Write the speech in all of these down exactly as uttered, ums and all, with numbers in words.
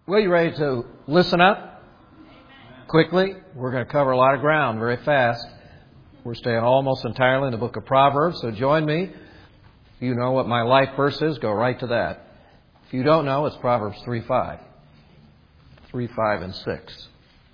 Well, you ready to listen up quickly? We're going to cover a lot of ground very fast. We're staying almost entirely in the book of Proverbs, so join me. If you know what my life verse is, go right to that. If you don't know, it's Proverbs three five. three, five, and six.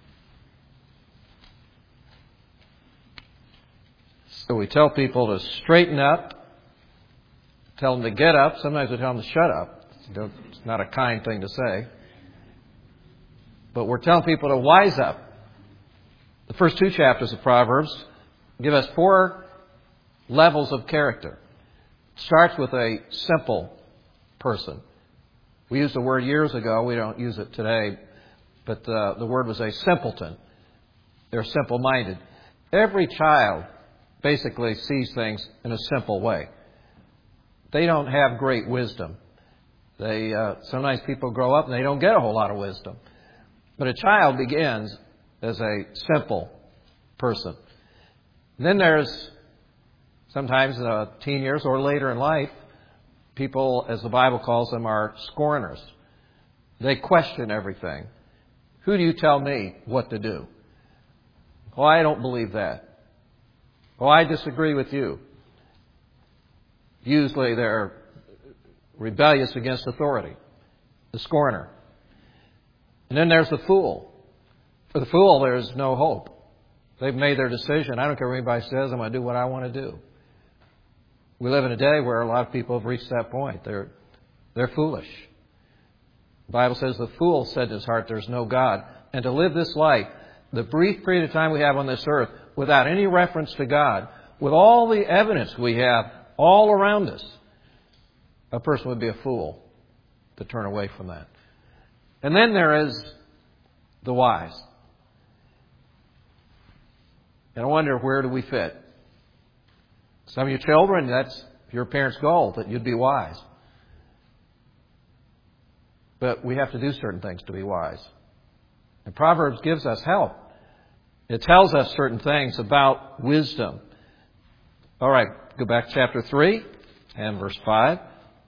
So we tell people to straighten up, tell them to get up. Sometimes we tell them to shut up. It's not a kind thing to say. But we're telling people to wise up. The first two chapters of Proverbs give us four levels of character. It starts with a simple person. We used the word years ago. We don't use it today. But uh, the word was a simpleton. They're simple-minded. Every child basically sees things in a simple way. They don't have great wisdom. They uh, sometimes people grow up and they don't get a whole lot of wisdom. But a child begins as a simple person. Then there's sometimes uh, teen years or later in life, people, as the Bible calls them, are scorners. They question everything. Who do you tell me what to do? Oh, I don't believe that. Oh, I disagree with you. Usually they're rebellious against authority. The scorner. And then there's the fool. For the fool, there's no hope. They've made their decision. I don't care what anybody says. I'm going to do what I want to do. We live in a day where a lot of people have reached that point. They're, they're foolish. The Bible says the fool said in his heart, there's no God. And to live this life, the brief period of time we have on this earth, without any reference to God, with all the evidence we have all around us, a person would be a fool to turn away from that. And then there is the wise. And I wonder, where do we fit? Some of you children, that's your parents' goal, that you'd be wise. But we have to do certain things to be wise. And Proverbs gives us help. It tells us certain things about wisdom. All right, go back to chapter three and verse five.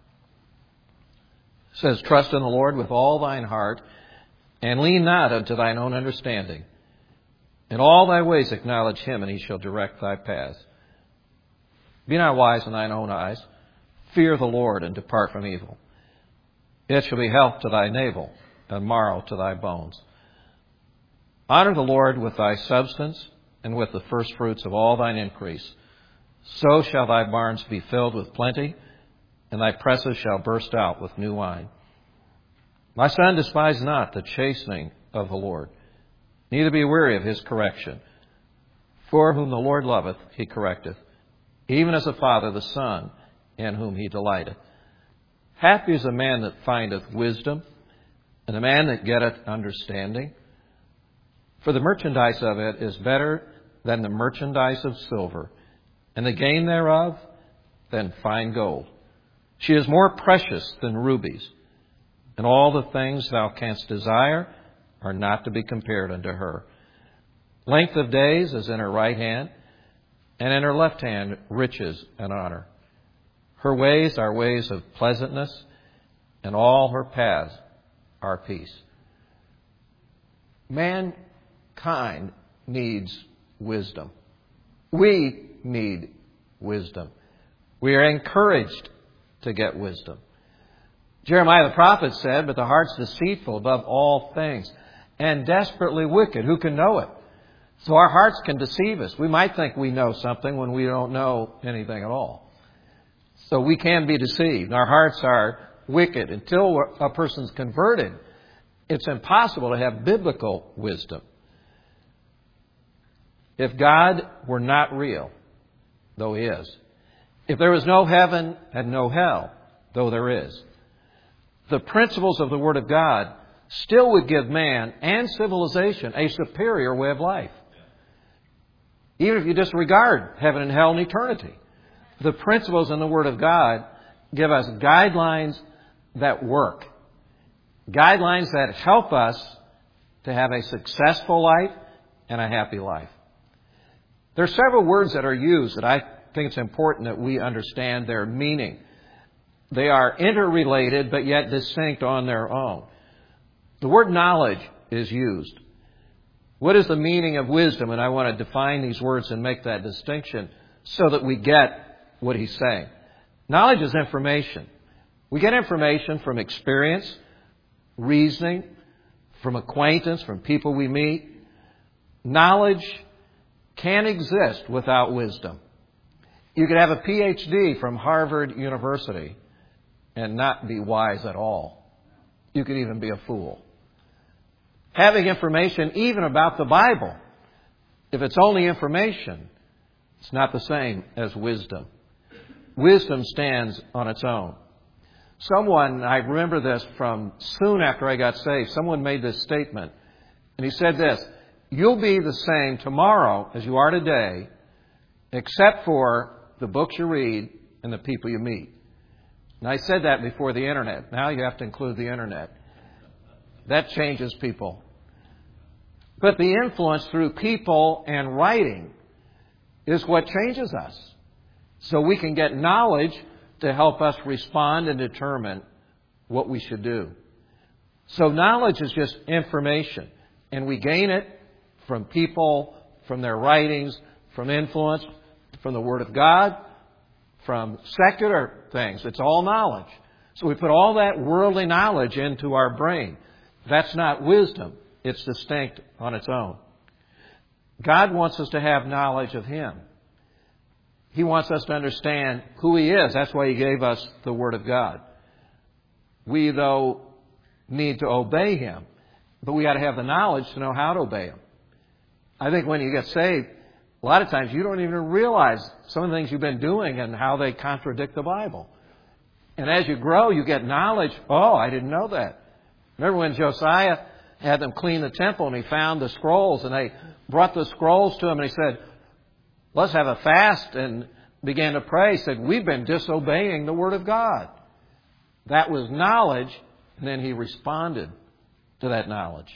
It says, trust in the Lord with all thine heart, and lean not unto thine own understanding. In all thy ways acknowledge him, and he shall direct thy paths. Be not wise in thine own eyes. Fear the Lord, and depart from evil. It shall be health to thy navel, and marrow to thy bones. Honor the Lord with thy substance, and with the firstfruits of all thine increase. So shall thy barns be filled with plenty, and thy presses shall burst out with new wine. My son, despise not the chastening of the Lord, neither be weary of his correction. For whom the Lord loveth, he correcteth, even as a father the son, in whom he delighteth. Happy is the man that findeth wisdom, and the man that getteth understanding. For the merchandise of it is better than the merchandise of silver, and the gain thereof than fine gold. She is more precious than rubies, and all the things thou canst desire are not to be compared unto her. Length of days is in her right hand, and in her left hand riches and honor. Her ways are ways of pleasantness, and all her paths are peace. Mankind needs wisdom. We need wisdom. We are encouraged to get wisdom. Jeremiah the prophet said, but the heart's deceitful above all things, and desperately wicked. Who can know it? So our hearts can deceive us. We might think we know something when we don't know anything at all. So we can be deceived. Our hearts are wicked. Until a person's converted, it's impossible to have biblical wisdom. If God were not real, though he is, if there was no heaven and no hell, though there is, the principles of the Word of God still would give man and civilization a superior way of life. Even if you disregard heaven and hell and eternity. The principles in the Word of God give us guidelines that work. Guidelines that help us to have a successful life and a happy life. There are several words that are used that I think it's important that we understand their meaning. They are interrelated but yet distinct on their own. The word knowledge is used. What is the meaning of wisdom? And I want to define these words and make that distinction so that we get what he's saying. Knowledge is information. We get information from experience, reasoning, from acquaintance, from people we meet. Knowledge can't exist without wisdom. You could have a P H D from Harvard University and not be wise at all. You could even be a fool. Having information even about the Bible, if it's only information, it's not the same as wisdom. Wisdom stands on its own. Someone, I remember this from soon after I got saved, someone made this statement, and he said this: you'll be the same tomorrow as you are today, except for the books you read and the people you meet. And I said that before the Internet. Now you have to include the Internet. That changes people. But the influence through people and writing is what changes us. So we can get knowledge to help us respond and determine what we should do. So knowledge is just information. And we gain it from people, from their writings, from influence, from the Word of God, from secular things. It's all knowledge. So we put all that worldly knowledge into our brain. That's not wisdom. It's distinct on its own. God wants us to have knowledge of Him. He wants us to understand who He is. That's why He gave us the Word of God. We, though, need to obey Him, but we got to have the knowledge to know how to obey Him. I think when you get saved, a lot of times you don't even realize some of the things you've been doing and how they contradict the Bible. And as you grow, you get knowledge. Oh, I didn't know that. Remember when Josiah had them clean the temple and he found the scrolls and they brought the scrolls to him and he said, let's have a fast, and began to pray. He said, we've been disobeying the Word of God. That was knowledge, and then he responded to that knowledge.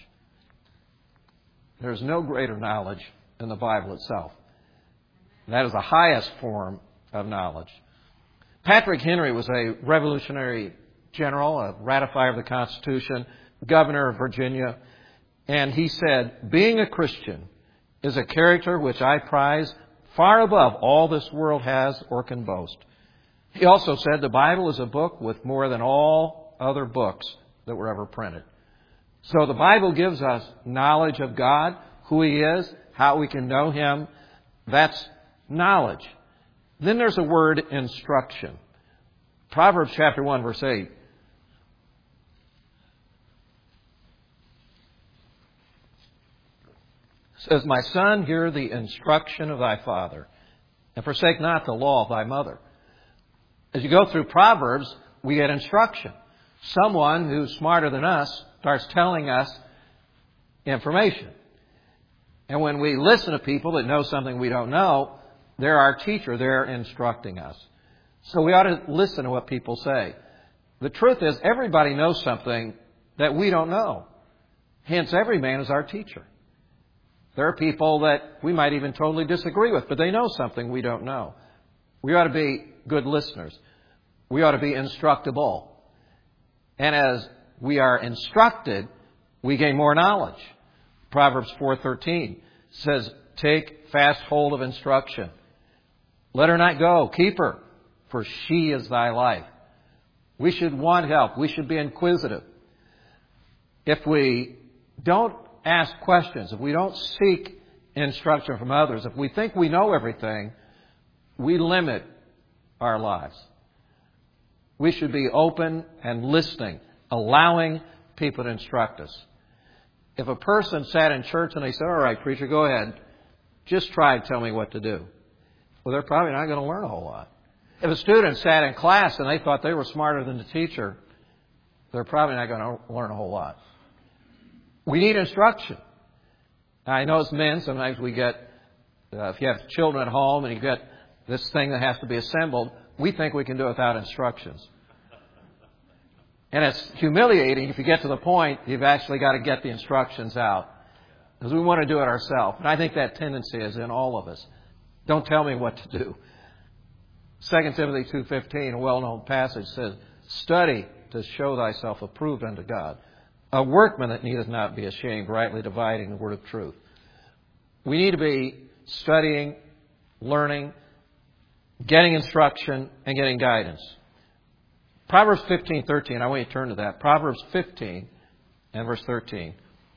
There's no greater knowledge than the Bible itself. That is the highest form of knowledge. Patrick Henry was a Revolutionary general, a ratifier of the Constitution, governor of Virginia, and he said, being a Christian is a character which I prize far above all this world has or can boast. He also said the Bible is a book with more than all other books that were ever printed. So the Bible gives us knowledge of God, who He is, how we can know Him. That's knowledge. Then there's the word instruction. Proverbs chapter one, verse eight. Says, my son, hear the instruction of thy father, and forsake not the law of thy mother. As you go through Proverbs, we get instruction. Someone who's smarter than us starts telling us information. And when we listen to people that know something we don't know, they're our teacher. They're instructing us. So we ought to listen to what people say. The truth is, everybody knows something that we don't know. Hence, every man is our teacher. There are people that we might even totally disagree with, but they know something we don't know. We ought to be good listeners. We ought to be instructable. And as we are instructed, we gain more knowledge. Proverbs four thirteen says, take fast hold of instruction. Let her not go. Keep her, for she is thy life. We should want help. We should be inquisitive. If we don't ask questions, if we don't seek instruction from others, if we think we know everything, we limit our lives. We should be open and listening, allowing people to instruct us. If a person sat in church and they said, all right, preacher, go ahead, just try and tell me what to do, well, they're probably not going to learn a whole lot. If a student sat in class and they thought they were smarter than the teacher, they're probably not going to learn a whole lot. We need instruction. Now, I know as men, sometimes we get, uh, if you have children at home and you get this thing that has to be assembled, we think we can do it without instructions. And it's humiliating if you get to the point you've actually got to get the instructions out. Because we want to do it ourselves. And I think that tendency is in all of us. Don't tell me what to do. Second Timothy two fifteen, a well-known passage, says, study to show thyself approved unto God, a workman that needeth not be ashamed, rightly dividing the word of truth. We need to be studying, learning, getting instruction, and getting guidance. Proverbs fifteen thirteen, I want you to turn to that. Proverbs fifteen and verse thirteen.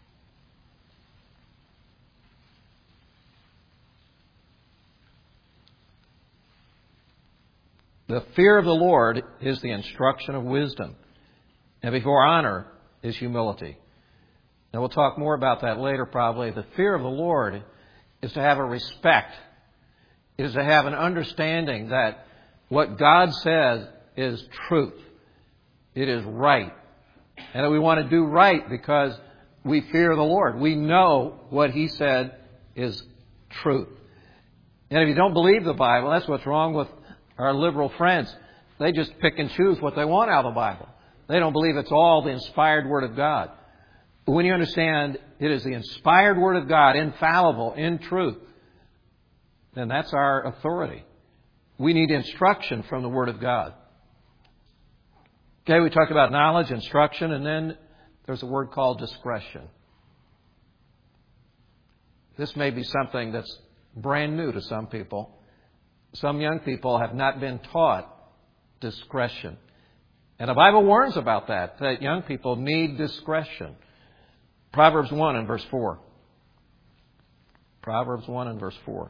The fear of the Lord is the instruction of wisdom, and before honor is humility. Now we'll talk more about that later probably. The fear of the Lord is to have a respect, is to have an understanding that what God says is truth. It is right. And that we want to do right because we fear the Lord. We know what He said is truth. And if you don't believe the Bible, that's what's wrong with our liberal friends. They just pick and choose what they want out of the Bible. They don't believe it's all the inspired Word of God. But when you understand it is the inspired Word of God, infallible, in truth, then that's our authority. We need instruction from the Word of God. Okay, we talked about knowledge, instruction, and then there's a word called discretion. This may be something that's brand new to some people. Some young people have not been taught discretion. And the Bible warns about that, that young people need discretion. Proverbs one and verse four. Proverbs one and verse four.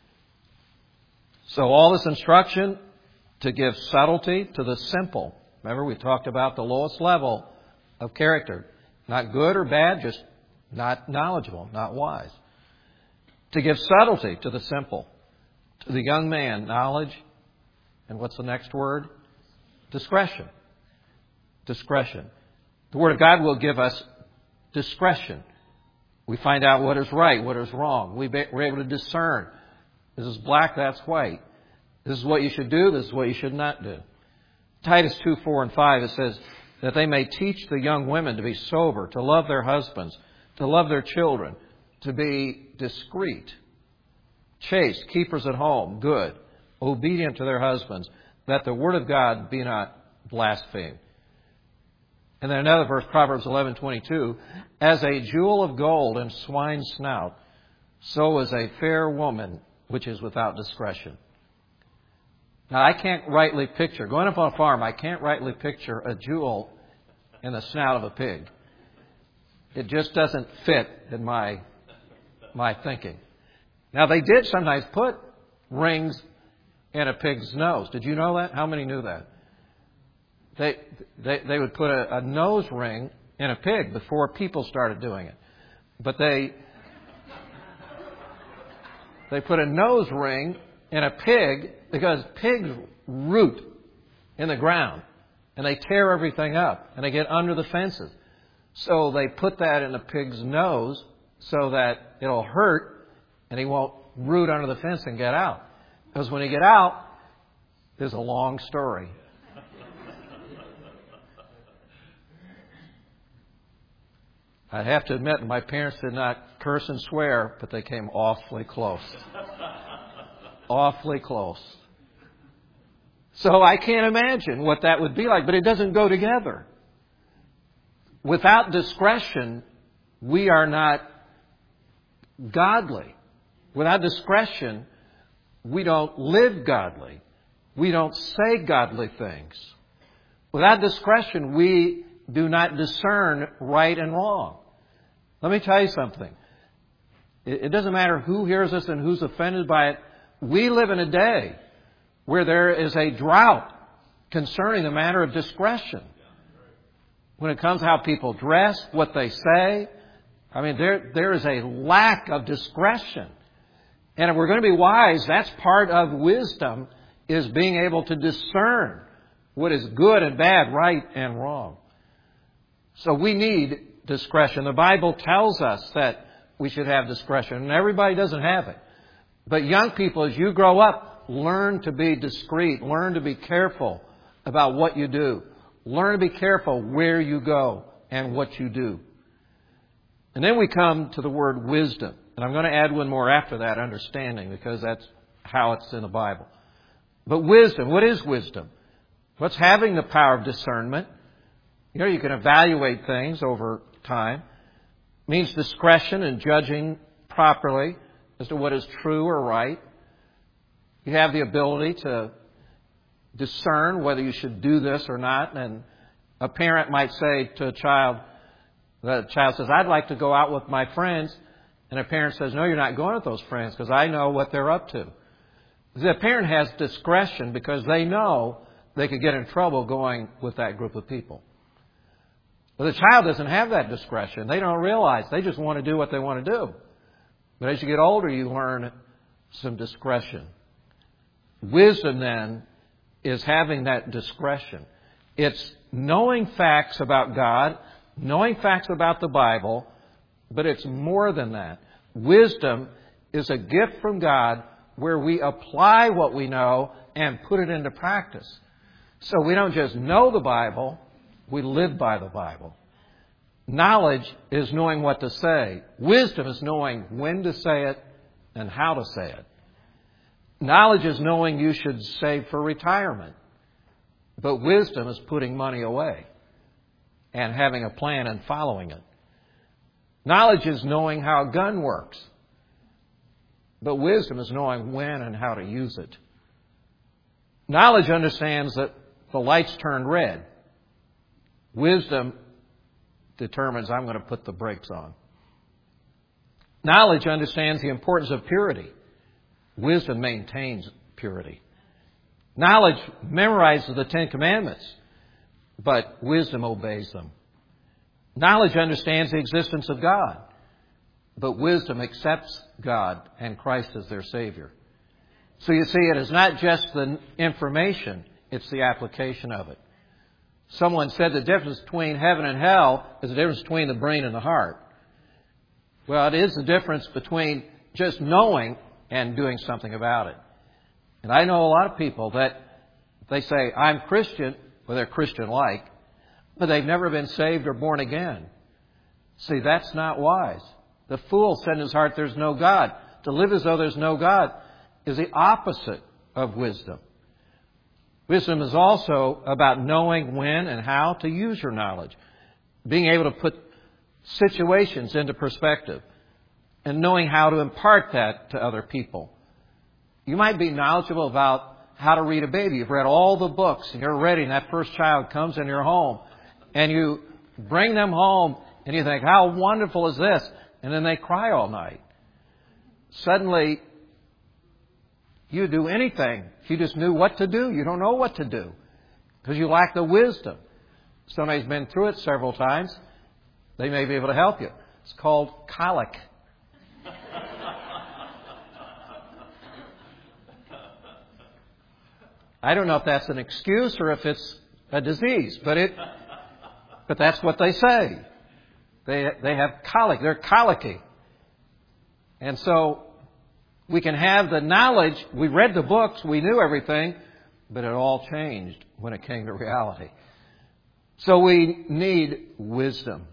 So all this instruction to give subtlety to the simple. Remember, we talked about the lowest level of character. Not good or bad, just not knowledgeable, not wise. To give subtlety to the simple. To the young man, knowledge. And what's the next word? Discretion. Discretion. The Word of God will give us discretion. We find out what is right, what is wrong. We're able to discern. This is black, that's white. This is what you should do, this is what you should not do. Titus two, four, and five, it says that they may teach the young women to be sober, to love their husbands, to love their children, to be discreet, chaste, keepers at home, good, obedient to their husbands, that the word of God be not blasphemed. And then another verse, Proverbs eleven twenty-two, as a jewel of gold in swine's snout, so is a fair woman which is without discretion. Now, I can't rightly picture, going up on a farm, I can't rightly picture a jewel in the snout of a pig. It just doesn't fit in my, my thinking. Now, they did sometimes put rings in a pig's nose. Did you know that? How many knew that? They, they, they would put a, a nose ring in a pig before people started doing it. But they, they put a nose ring in a pig because pigs root in the ground and they tear everything up and they get under the fences. So they put that in a pig's nose so that it'll hurt and he won't root under the fence and get out. Because when he get out, there's a long story. I have to admit, my parents did not curse and swear, but they came awfully close. Awfully close. So I can't imagine what that would be like, but it doesn't go together. Without discretion, we are not godly. Without discretion, we don't live godly. We don't say godly things. Without discretion, we do not discern right and wrong. Let me tell you something. It doesn't matter who hears us and who's offended by it. We live in a day where there is a drought concerning the matter of discretion. When it comes to how people dress, what they say, I mean, there there is a lack of discretion. And if we're going to be wise, that's part of wisdom, is being able to discern what is good and bad, right and wrong. So we need discretion. The Bible tells us that we should have discretion, and everybody doesn't have it. But young people, as you grow up, learn to be discreet. Learn to be careful about what you do. Learn to be careful where you go and what you do. And then we come to the word wisdom. And I'm going to add one more after that, understanding, because that's how it's in the Bible. But wisdom, what is wisdom? What's having the power of discernment? You know, you can evaluate things over time. It means discretion in judging properly as to what is true or right. You have the ability to discern whether you should do this or not. And a parent might say to a child, the child says, I'd like to go out with my friends. And a parent says, no, you're not going with those friends because I know what they're up to. The parent has discretion because they know they could get in trouble going with that group of people. But the child doesn't have that discretion. They don't realize. They just want to do what they want to do. But as you get older, you learn some discretion. Wisdom, then, is having that discretion. It's knowing facts about God, knowing facts about the Bible, but it's more than that. Wisdom is a gift from God where we apply what we know and put it into practice. So we don't just know the Bible, we live by the Bible. Knowledge is knowing what to say. Wisdom is knowing when to say it and how to say it. Knowledge is knowing you should save for retirement. But wisdom is putting money away and having a plan and following it. Knowledge is knowing how a gun works. But wisdom is knowing when and how to use it. Knowledge understands that the lights turn red. Wisdom determines I'm going to put the brakes on. Knowledge understands the importance of purity. Wisdom maintains purity. Knowledge memorizes the Ten Commandments, but wisdom obeys them. Knowledge understands the existence of God, but wisdom accepts God and Christ as their Savior. So you see, it is not just the information, it's the application of it. Someone said the difference between heaven and hell is the difference between the brain and the heart. Well, it is the difference between just knowing and doing something about it. And I know a lot of people that they say, I'm Christian, well, they're Christian-like, but they've never been saved or born again. See, that's not wise. The fool said in his heart, there's no God. To live as though there's no God is the opposite of wisdom. Wisdom is also about knowing when and how to use your knowledge, being able to put situations into perspective, and knowing how to impart that to other people. You might be knowledgeable about how to read a baby. You've read all the books and you're ready, and that first child comes in your home and you bring them home and you think, how wonderful is this? And then they cry all night. Suddenly, you do anything. If you just knew what to do, you don't know what to do because you lack the wisdom. Somebody's been through it several times. They may be able to help you. It's called colic. I don't know if that's an excuse or if it's a disease, but it, but that's what they say. They they have colic. They're colicky. And so we can have the knowledge. We read the books. We knew everything, but it all changed when it came to reality. So we need wisdom.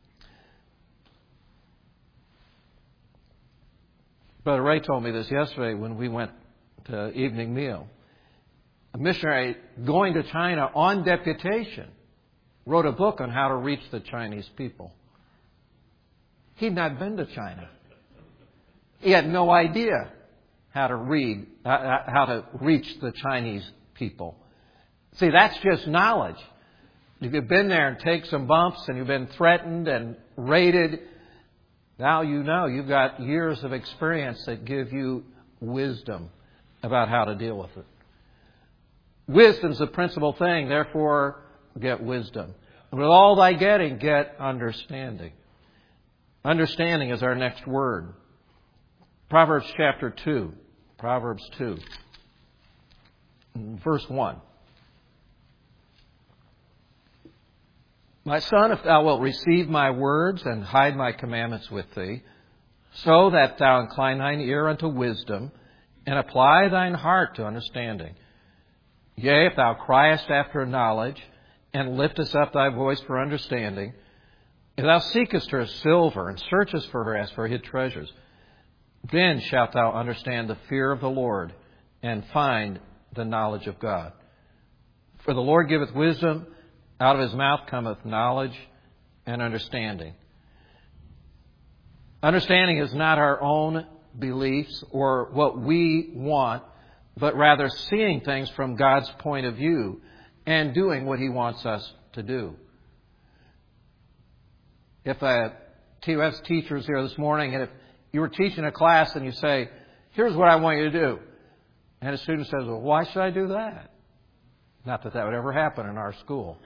Brother Ray told me this yesterday when we went to evening meal. A missionary going to China on deputation wrote a book on how to reach the Chinese people. He'd not been to China. He had no idea how to read, uh, how to reach the Chinese people. See, that's just knowledge. If you've been there and take some bumps and you've been threatened and raided, now you know you've got years of experience that give you wisdom about how to deal with it. Wisdom's the principal thing, therefore get wisdom. And with all thy getting, get understanding. Understanding is our next word. Proverbs chapter two. Proverbs two. Verse one. My son, if thou wilt receive my words and hide my commandments with thee, so that thou incline thine ear unto wisdom and apply thine heart to understanding. Yea, if thou criest after knowledge, and liftest up thy voice for understanding, if thou seekest her as silver, and searchest for her as for hid treasures, then shalt thou understand the fear of the Lord, and find the knowledge of God. For the Lord giveth wisdom, out of his mouth cometh knowledge, and understanding. Understanding is not our own beliefs or what we want, but rather seeing things from God's point of view and doing what He wants us to do. If a T O S teacher is here this morning, and if you were teaching a class and you say, here's what I want you to do, and a student says, well, why should I do that? Not that that would ever happen in our school.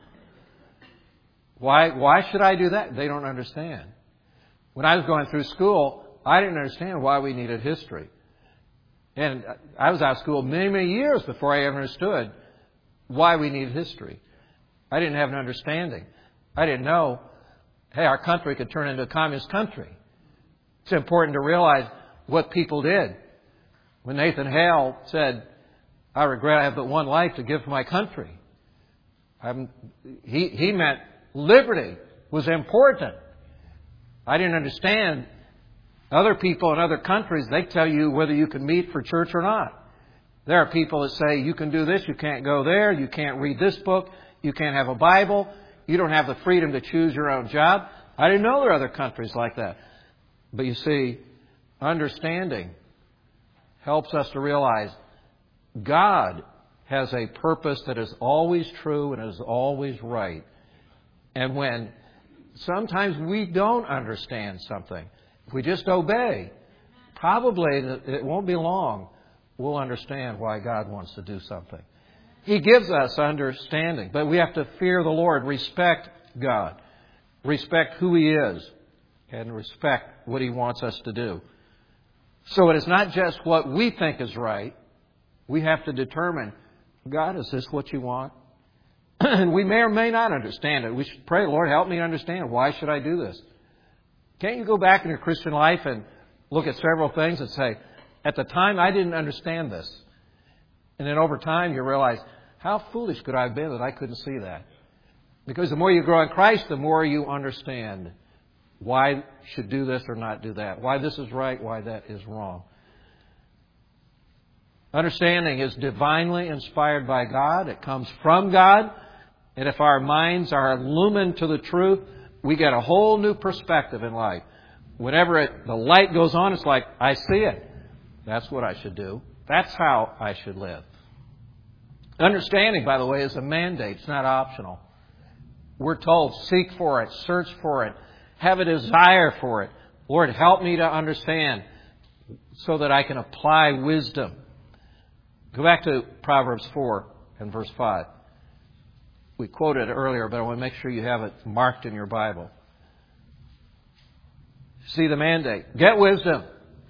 Why, why should I do that? They don't understand. When I was going through school, I didn't understand why we needed history. And I was out of school many, many years before I ever understood why we needed history. I didn't have an understanding. I didn't know, hey, our country could turn into a communist country. It's important to realize what people did. When Nathan Hale said, I regret I have but one life to give for my country, I'm, he, he meant liberty was important. I didn't understand. Other people in other countries, they tell you whether you can meet for church or not. There are people that say you can do this, you can't go there, you can't read this book, you can't have a Bible, you don't have the freedom to choose your own job. I didn't know there are other countries like that. But you see, understanding helps us to realize God has a purpose that is always true and is always right. And when sometimes we don't understand something, if we just obey, probably it won't be long, we'll understand why God wants to do something. He gives us understanding, but we have to fear the Lord, respect God, respect who He is, and respect what He wants us to do. So it is not just what we think is right. We have to determine, God, is this what you want? And we may or may not understand it. We should pray, Lord, help me understand. Why should I do this? Can't you go back in your Christian life and look at several things and say, at the time I didn't understand this. And then over time you realize, how foolish could I have been that I couldn't see that? Because the more you grow in Christ, the more you understand why you should do this or not do that. Why this is right, why that is wrong. Understanding is divinely inspired by God. It comes from God. And if our minds are illumined to the truth, we get a whole new perspective in life. Whenever it, the light goes on, it's like, I see it. That's what I should do. That's how I should live. Understanding, by the way, is a mandate. It's not optional. We're told, seek for it, search for it, have a desire for it. Lord, help me to understand so that I can apply wisdom. Go back to Proverbs four and verse five. We quoted it earlier, but I want to make sure you have it marked in your Bible. See the mandate. Get wisdom.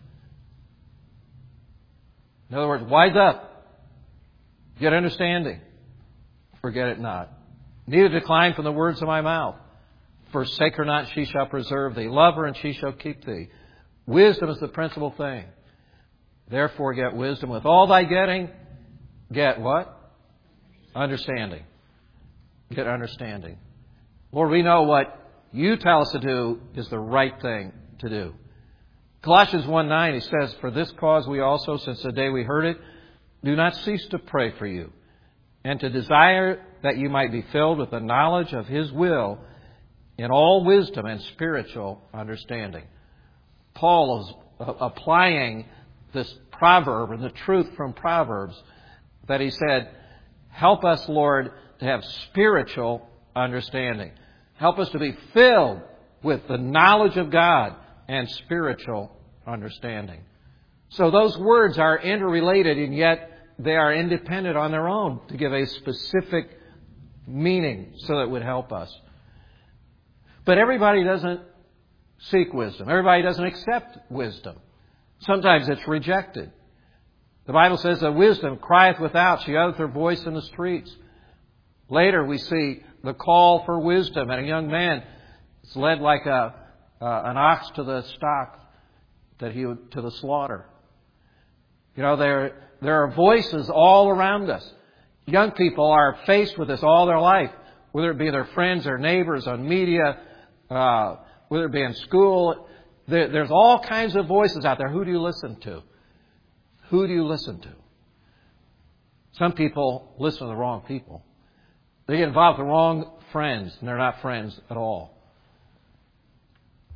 In other words, wise up. Get understanding. Forget it not. Neither decline from the words of my mouth. Forsake her not, she shall preserve thee. Love her, and she shall keep thee. Wisdom is the principal thing. Therefore get wisdom. With all thy getting, get what? Understanding. Get understanding. Lord, we know what you tell us to do is the right thing to do. Colossians one nine, he says, for this cause we also, since the day we heard it, do not cease to pray for you, and to desire that you might be filled with the knowledge of His will in all wisdom and spiritual understanding. Paul is applying this proverb and the truth from Proverbs that he said, help us, Lord, to have spiritual understanding. Help us to be filled with the knowledge of God and spiritual understanding. So those words are interrelated, and yet they are independent on their own to give a specific meaning so that it would help us. But everybody doesn't seek wisdom. Everybody doesn't accept wisdom. Sometimes it's rejected. The Bible says that wisdom crieth without. She uttereth her voice in the streets. Later we see the call for wisdom, and a young man is led like a uh, an ox to the stock, that he would, to the slaughter. You know, there there are voices all around us. Young people are faced with this all their life, whether it be their friends, their neighbors, on media, uh, whether it be in school. There, there's all kinds of voices out there. Who do you listen to? Who do you listen to? Some people listen to the wrong people. They get involved with the wrong friends, and they're not friends at all.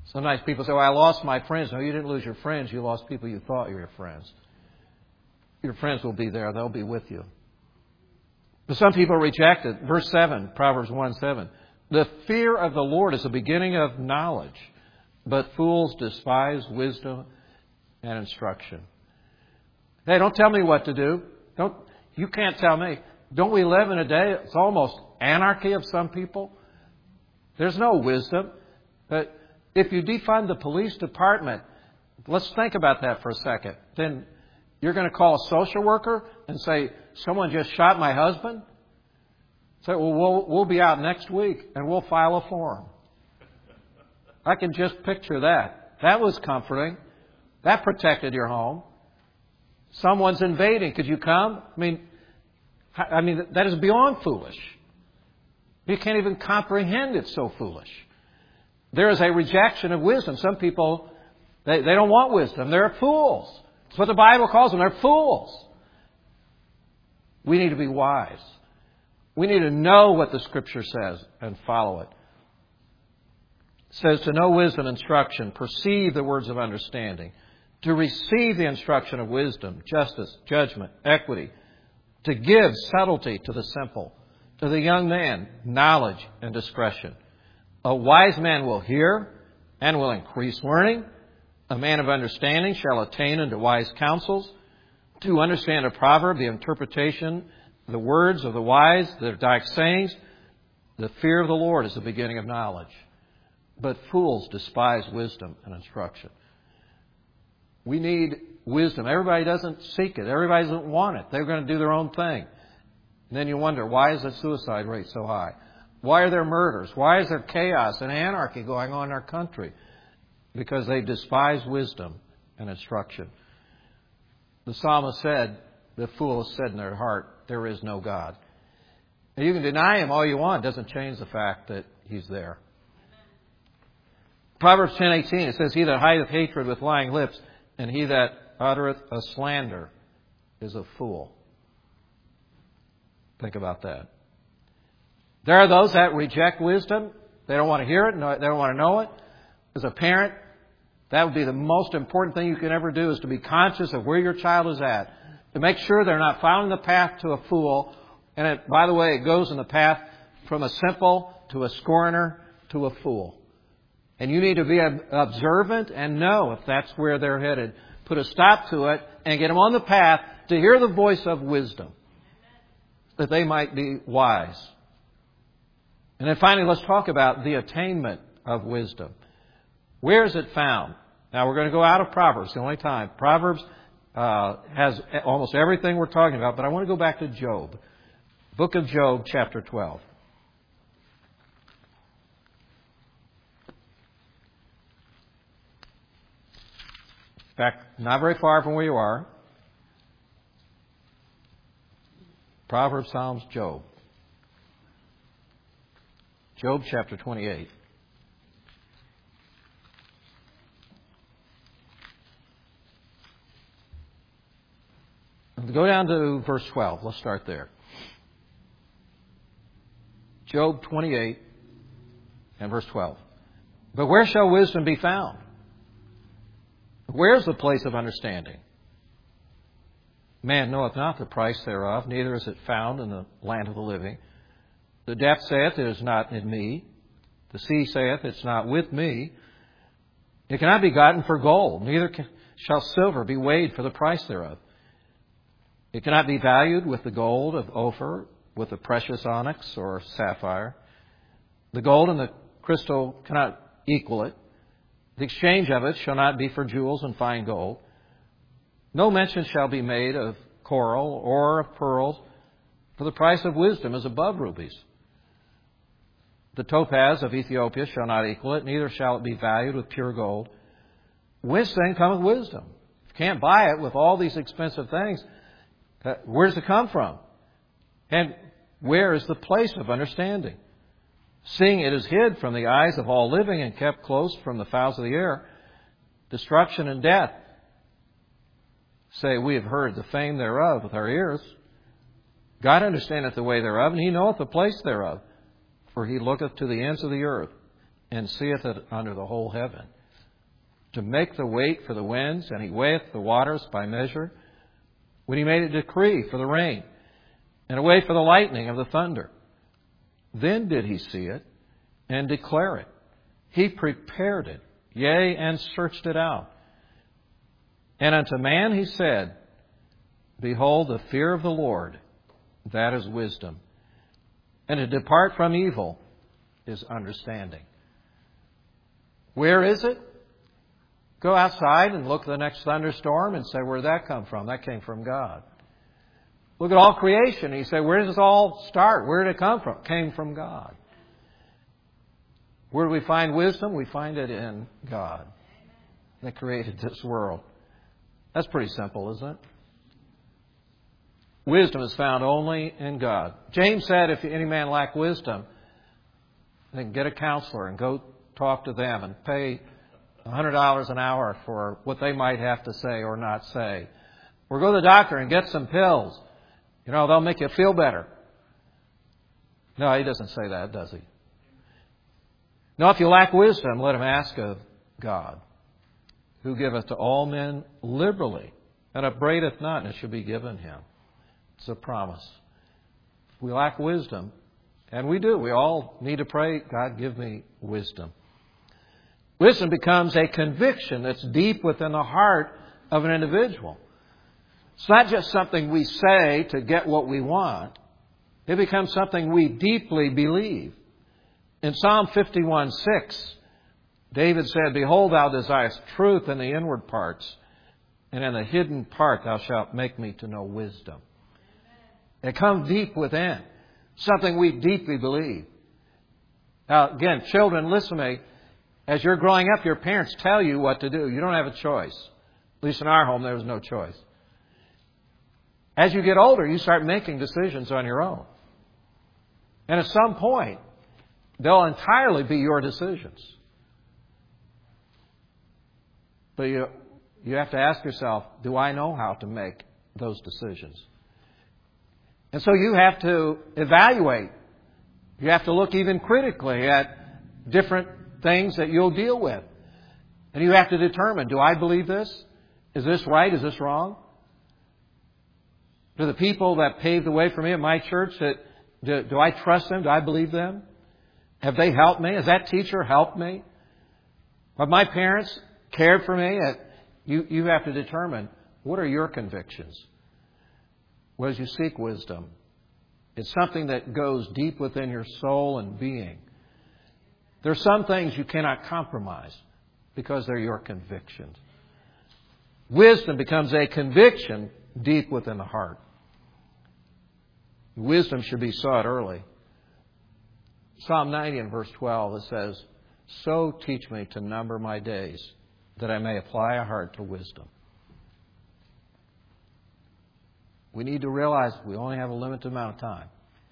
Sometimes people say, well, I lost my friends. No, you didn't lose your friends. You lost people you thought were your friends. Your friends will be there. They'll be with you. But some people reject it. Verse seven, Proverbs one seven. The fear of the Lord is the beginning of knowledge, but fools despise wisdom and instruction. Hey, don't tell me what to do. Don't. You can't tell me. Don't we live in a day, it's almost anarchy of some people? There's no wisdom. But if you defund the police department, let's think about that for a second. Then you're going to call a social worker and say, someone just shot my husband? Say, well, we'll, we'll be out next week and we'll file a form. I can just picture that. That was comforting. That protected your home. Someone's invading. Could you come? I mean, I mean, that is beyond foolish. You can't even comprehend it's so foolish. There is a rejection of wisdom. Some people, they, they don't want wisdom. They're fools. That's what the Bible calls them. They're fools. We need to be wise. We need to know what the Scripture says and follow it. It says to know wisdom, instruction, perceive the words of understanding, to receive the instruction of wisdom, justice, judgment, equity, to give subtlety to the simple, to the young man, knowledge and discretion. A wise man will hear and will increase learning. A man of understanding shall attain unto wise counsels. To understand a proverb, the interpretation, the words of the wise, their dark sayings, the fear of the Lord is the beginning of knowledge. But fools despise wisdom and instruction. We need wisdom. Everybody doesn't seek it. Everybody doesn't want it. They're going to do their own thing. And then you wonder, why is the suicide rate so high? Why are there murders? Why is there chaos and anarchy going on in our country? Because they despise wisdom and instruction. The psalmist said, the fool has said in their heart, there is no God. Now, you can deny Him all you want. It doesn't change the fact that He's there. Proverbs ten eighteen, it says, he that hideth hatred with lying lips, and he that uttereth a slander is a fool. Think about that. There are those that reject wisdom. They don't want to hear it. They don't want to know it. As a parent, that would be the most important thing you can ever do, is to be conscious of where your child is at. To make sure they're not following the path to a fool. And it, by the way, it goes in the path from a simple to a scorner to a fool. And you need to be observant and know if that's where they're headed. Put a stop to it and get them on the path to hear the voice of wisdom, that they might be wise. And then finally, let's talk about the attainment of wisdom. Where is it found? Now, we're going to go out of Proverbs, the only time. Proverbs uh, has almost everything we're talking about, but I want to go back to Job. Book of Job, chapter twelve. In fact, not very far from where you are. Proverbs, Psalms, Job. Job chapter twenty-eight. Go down to verse twelve. Let's start there. Job twenty-eight and verse twelve. But where shall wisdom be found? Where is the place of understanding? Man knoweth not the price thereof, neither is it found in the land of the living. The depth saith, it is not in me. The sea saith, it's not with me. It cannot be gotten for gold, neither can, shall silver be weighed for the price thereof. It cannot be valued with the gold of Ophir, with the precious onyx or sapphire. The gold and the crystal cannot equal it. The exchange of it shall not be for jewels and fine gold. No mention shall be made of coral or of pearls, for the price of wisdom is above rubies. The topaz of Ethiopia shall not equal it, neither shall it be valued with pure gold. Whence then cometh wisdom? If you can't buy it with all these expensive things, where does it come from? And where is the place of understanding? Seeing it is hid from the eyes of all living and kept close from the fowls of the air, destruction and death say, we have heard the fame thereof with our ears. God understandeth the way thereof, and He knoweth the place thereof. For He looketh to the ends of the earth. and seeth it under the whole heaven. To make the weight for the winds, and He weigheth the waters by measure. When He made a decree for the rain, and a way for the lightning of the thunder. Then did He see it, and declare it. He prepared it, yea, and searched it out. And unto man He said, Behold, the fear of the Lord, that is wisdom. And to depart from evil is understanding. Where is it? Go outside and look at the next thunderstorm and say, where did that come from? That came from God. Look at all creation. And you say, where does this all start? Where did it come from? It came from God. Where do we find wisdom? We find it in God that created this world. That's pretty simple, isn't it? Wisdom is found only in God. James said, if any man lack wisdom, then get a counselor and go talk to them and pay one hundred dollars an hour for what they might have to say or not say. Or go to the doctor and get some pills. You know, they'll make you feel better. No, he doesn't say that, does he? No, if you lack wisdom, let him ask of God, who giveth to all men liberally, and upbraideth not, and it shall be given him. It's a promise. If we lack wisdom, and we do, we all need to pray, God, give me wisdom. Wisdom becomes a conviction that's deep within the heart of an individual. It's not just something we say to get what we want. It becomes something we deeply believe. In Psalm fifty-one six, David said, Behold, thou desirest truth in the inward parts, and in the hidden part thou shalt make me to know wisdom. It comes deep within. Something we deeply believe. Now, again, children, listen to me. As you're growing up, your parents tell you what to do. You don't have a choice. At least in our home, there was no choice. As you get older, you start making decisions on your own. And at some point, they'll entirely be your decisions. But you, you have to ask yourself, do I know how to make those decisions? And so you have to evaluate. You have to look even critically at different things that you'll deal with. And you have to determine, do I believe this? Is this right? Is this wrong? Do the people that paved the way for me at my church, that do, do I trust them? Do I believe them? Have they helped me? Has that teacher helped me? Have my parents cared for me? You, you have to determine, what are your convictions? Well, as you seek wisdom, it's something that goes deep within your soul and being. There are some things you cannot compromise because they're your convictions. Wisdom becomes a conviction deep within the heart. Wisdom should be sought early. Psalm ninety and verse twelve, it says, So teach me to number my days, that I may apply a heart to wisdom. We need to realize we only have a limited amount of time.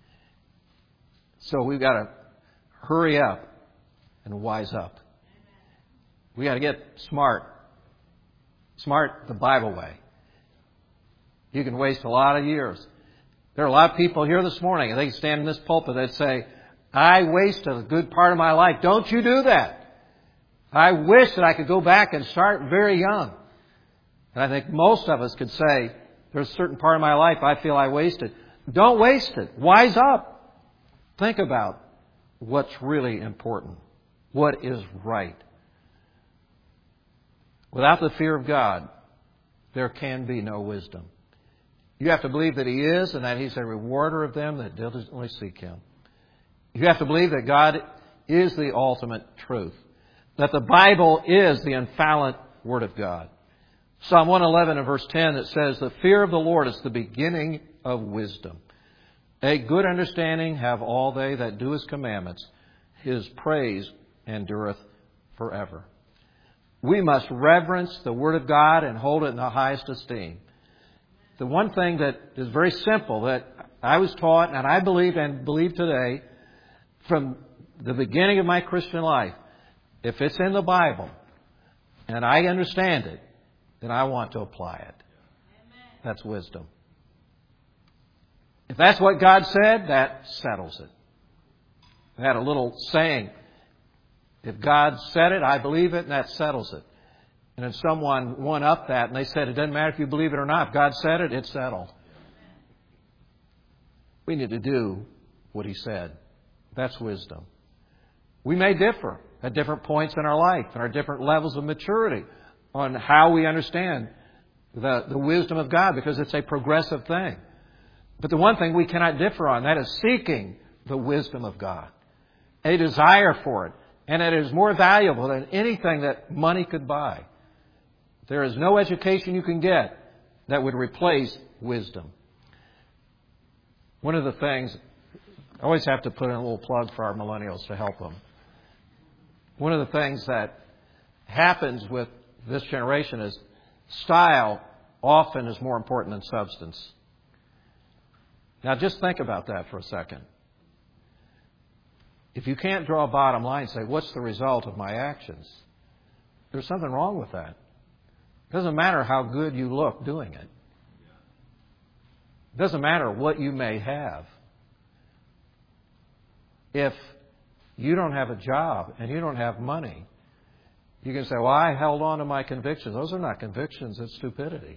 So we've got to hurry up and wise up. We've got to get smart. Smart the Bible way. You can waste a lot of years. There are a lot of people here this morning, and they can stand in this pulpit and say, I wasted a good part of my life. Don't you do that. I wish that I could go back and start very young. And I think most of us could say, there's a certain part of my life I feel I wasted. Don't waste it. Wise up. Think about what's really important. What is right. Without the fear of God, there can be no wisdom. You have to believe that He is and that He's a rewarder of them that diligently seek Him. You have to believe that God is the ultimate truth. That the Bible is the infallible Word of God. Psalm one eleven and verse ten, it says, The fear of the Lord is the beginning of wisdom. A good understanding have all they that do His commandments. His praise endureth forever. We must reverence the Word of God and hold it in the highest esteem. The one thing that is very simple that I was taught and I believe and believe today from the beginning of my Christian life, if it's in the Bible and I understand it, then I want to apply it. That's wisdom. If that's what God said, that settles it. I had a little saying If God said it, I believe it, and that settles it. And if someone won up that and they said, it doesn't matter if you believe it or not. If God said it, it's settled. We need to do what He said. That's wisdom. We may differ at different points in our life and our different levels of maturity on how we understand the, the wisdom of God, because it's a progressive thing. But the one thing we cannot differ on, that is seeking the wisdom of God. A desire for it. And it is more valuable than anything that money could buy. There is no education you can get that would replace wisdom. One of the things, I always have to put in a little plug for our millennials to help them. One of the things that happens with this generation is style often is more important than substance. Now just think about that for a second. If you can't draw a bottom line and say, what's the result of my actions? There's something wrong with that. It doesn't matter how good you look doing it. It doesn't matter what you may have. If you don't have a job and you don't have money, you can say, well, I held on to my convictions. Those are not convictions, it's stupidity.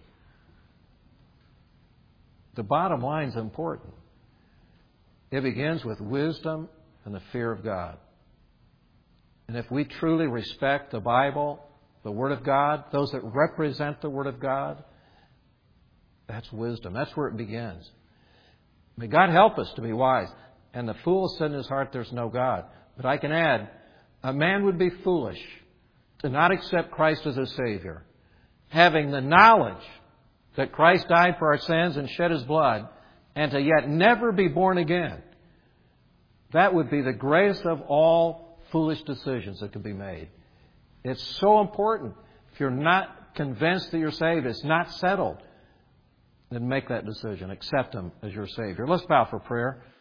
The bottom line is important. It begins with wisdom and the fear of God. And if we truly respect the Bible, the Word of God, those that represent the Word of God, that's wisdom. That's where it begins. May God help us to be wise. And the fool said in his heart, there's no God. But I can add, a man would be foolish to not accept Christ as a Savior, having the knowledge that Christ died for our sins and shed His blood, and to yet never be born again. That would be the greatest of all foolish decisions that could be made. It's so important. If you're not convinced that you're saved, it's not settled, then make that decision. Accept Him as your Savior. Let's bow for prayer.